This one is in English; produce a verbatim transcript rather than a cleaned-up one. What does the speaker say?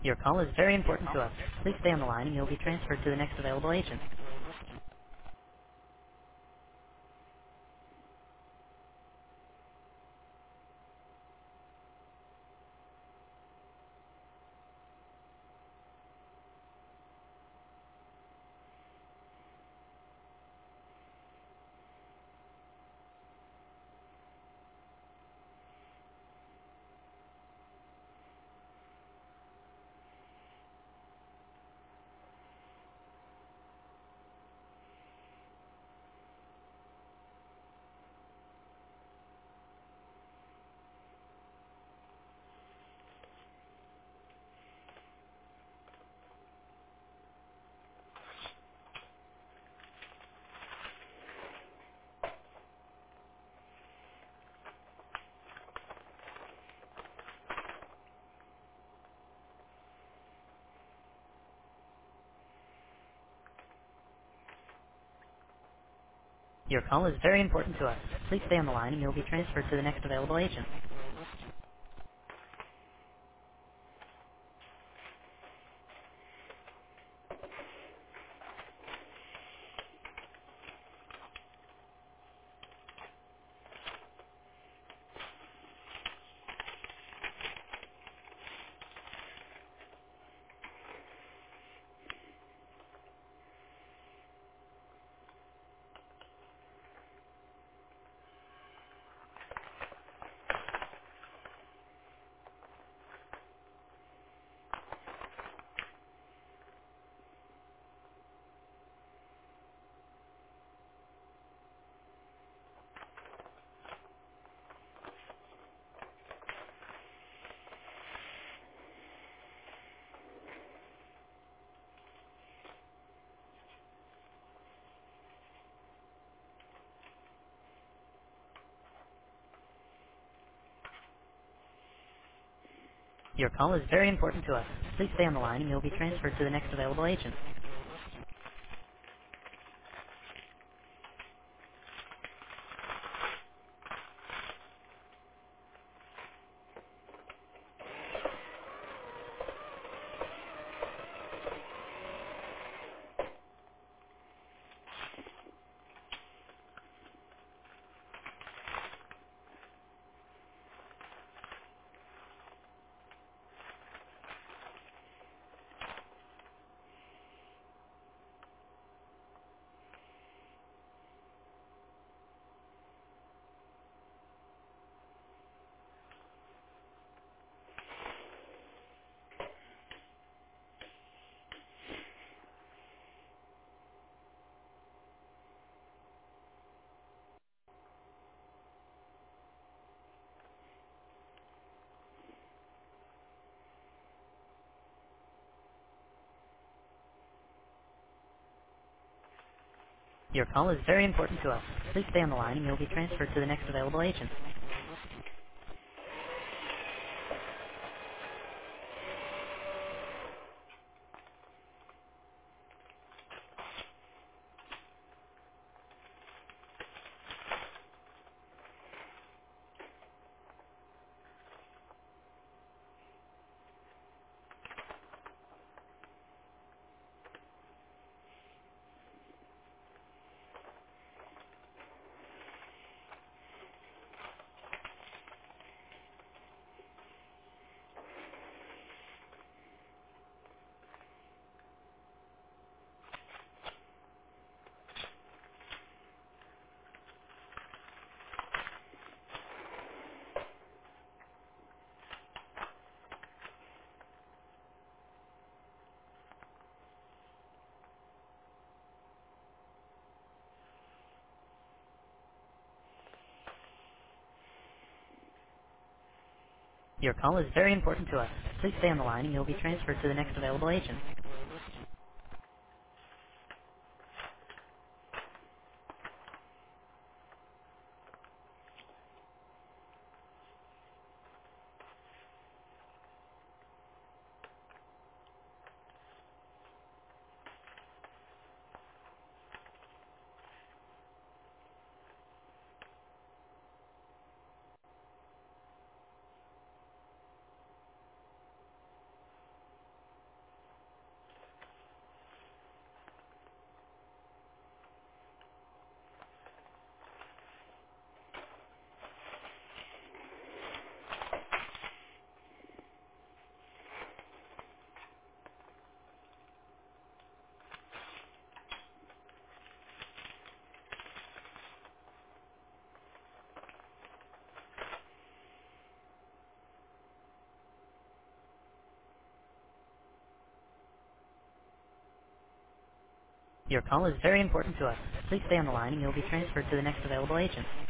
Your call is very important to us. Please stay on the line and you'll be transferred to the next available agent. Your call is very important to us. Please stay on the line and you'll be transferred to the next available agent. Your call is very important to us. Please stay on the line and you'll be transferred to the next available agent. Your call is very important to us. Please stay on the line and you'll be transferred to the next available agent. Your call is very important to us. Please stay on the line and you'll be transferred to the next available agent. Your call is very important to us. Please stay on the line and you'll be transferred to the next available agent.